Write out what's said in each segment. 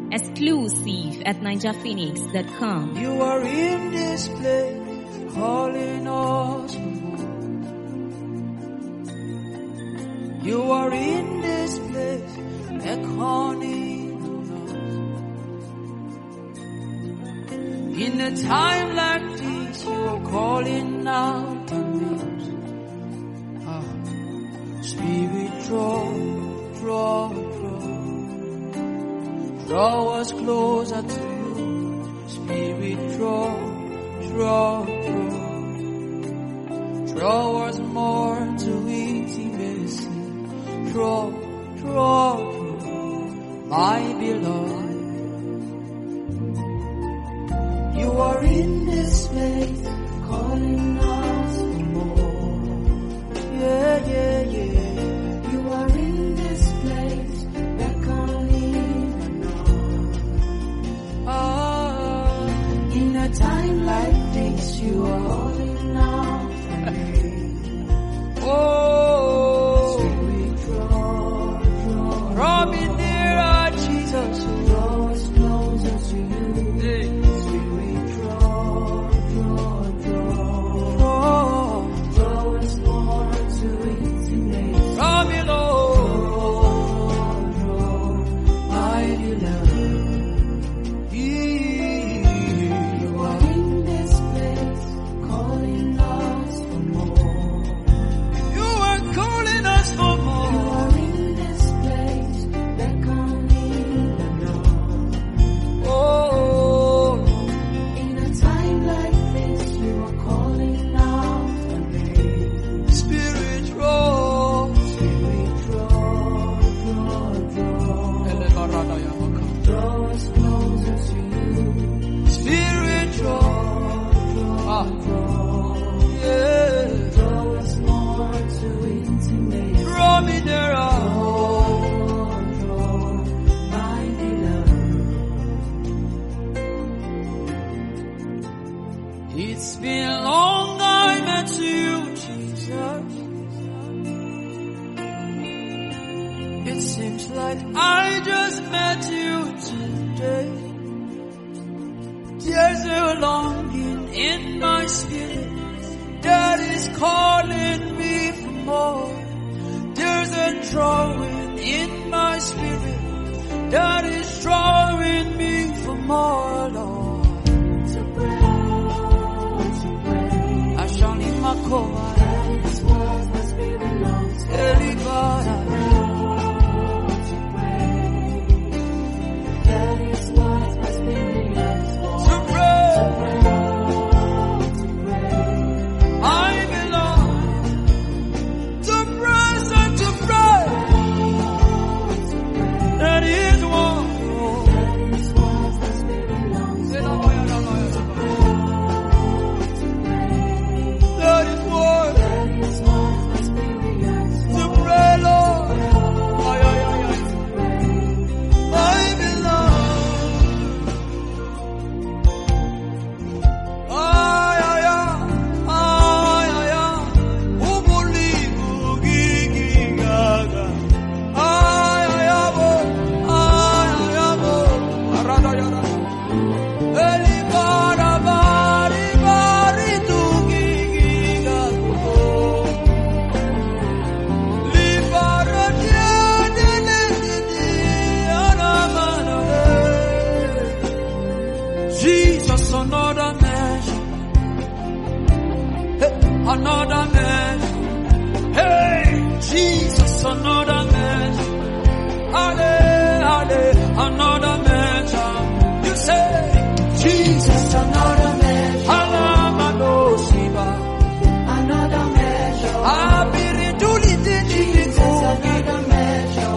Exclusive at NigerPhoenix.com. You are in this place, calling us for more. You are in this place, beckoning on us. In a time like this, you are calling out on us. Spirit, draw us closer to you. Spirit, draw us more to intimacy. Draw, my beloved. You are in this place, calling us for more. Yeah. You are in this place, beckoning on. In a time like this, you are calling out for me. Spirit, draw me nearer, Jesus. Draw us closer to you. Spirit, draw us more to intimacy. Draw me, Lord, my beloved. You are in this place, calling us for more. You are calling us for more. You are in this place, beckoning on. Oh, in a time like this, you are calling out for me. Spirit, draw us closer to you. Spirit, yeah. Draw us more to intimacy. Draw me nearer. Draw, my beloved. It's been long I met you, Jesus. It seems like I just met you today. There's a longing in my spirit that is calling me for more. There's a drawing in my spirit that is drawing me for more, Lord. To pray. I shall leave my cover. That is what my spirit longs for. That is what my spirit longs for. To pray. I belong to praise and to pray. That is what my spirit longs for. That is what my spirit longs for. To pray, Lord. I Jesus, another measure. Hey, another measure. Hey, Jesus, another measure. Another measure. You say, Jesus, another measure. Another measure. Jesus, another measure.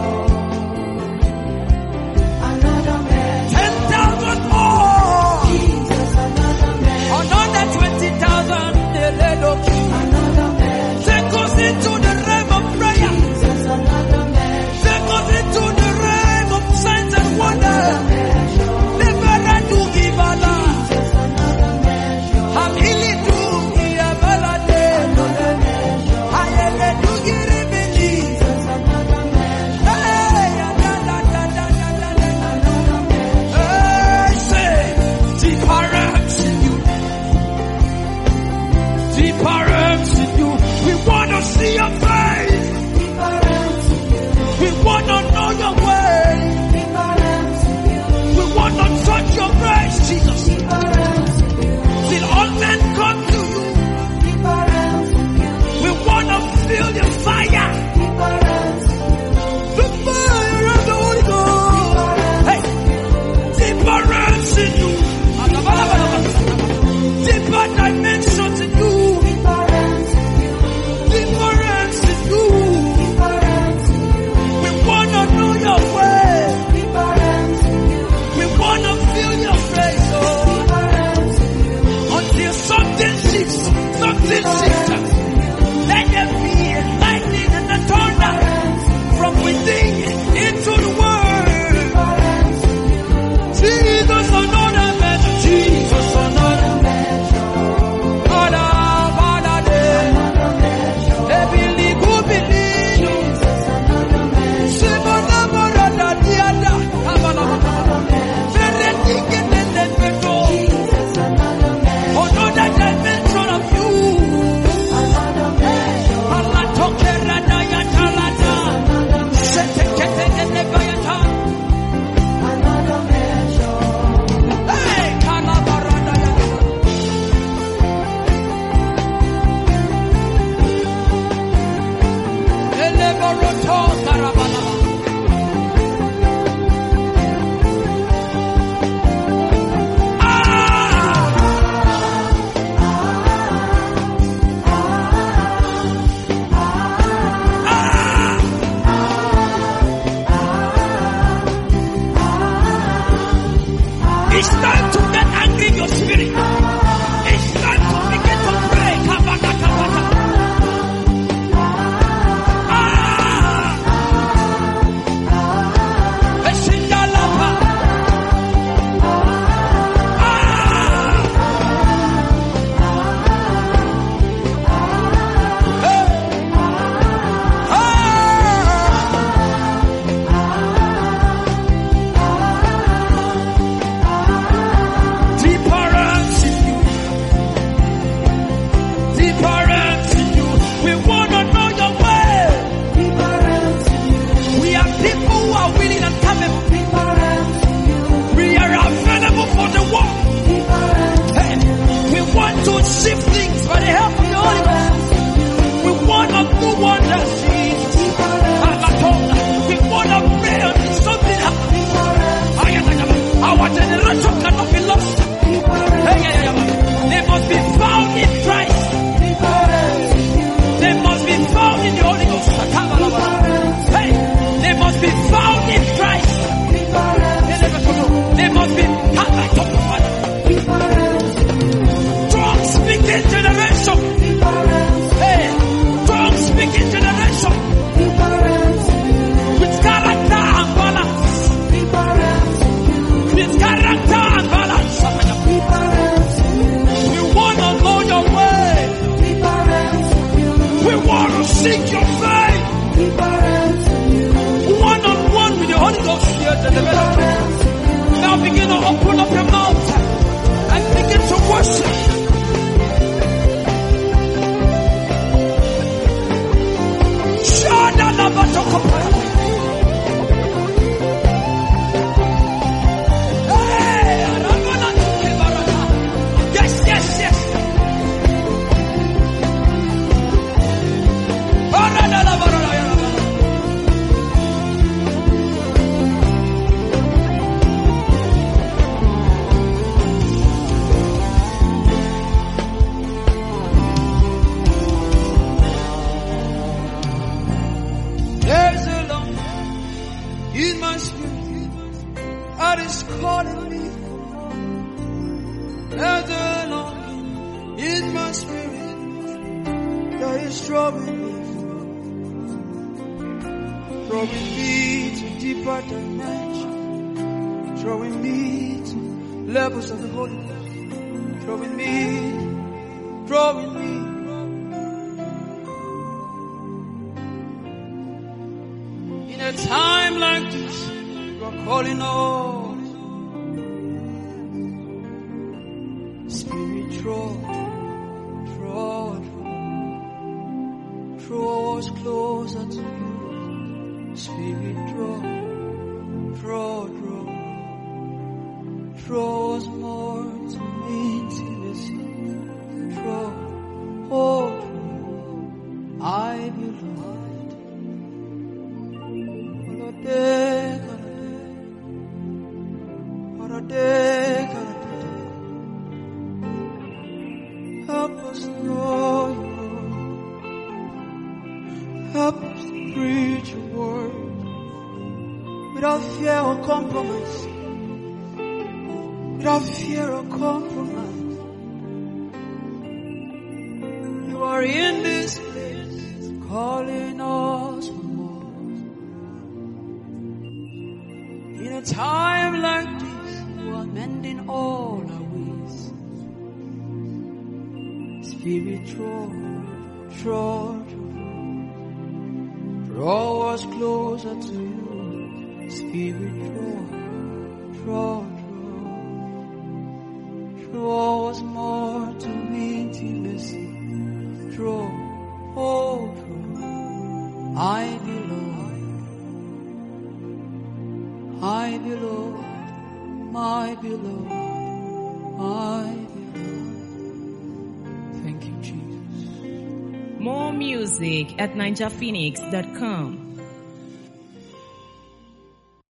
Another measure. 10,000 more. Jesus, another measure. Another 20,000. Another measure. Take us into the realm of prayer. Jesus, another in my spirit, that is calling me. There's a longing in my spirit that is drawing me to deeper dimensions, drawing me to levels of the Holy Ghost, drawing me. In a time like this, you are calling us. Spirit, draw us closer to you. Spirit, draw us more to intimacy. I belong. Help us know you. Help us to preach your word without fear or compromise. Without fear or compromise. You are in this place, calling us for more. In a time like this, you are mending all our ways. Spirit, draw us closer to you. Spirit, draw us more to intimacy. Draw. I belong, my beloved, I belong. Thank you, Jesus. More music at NinjaPhoenix.com.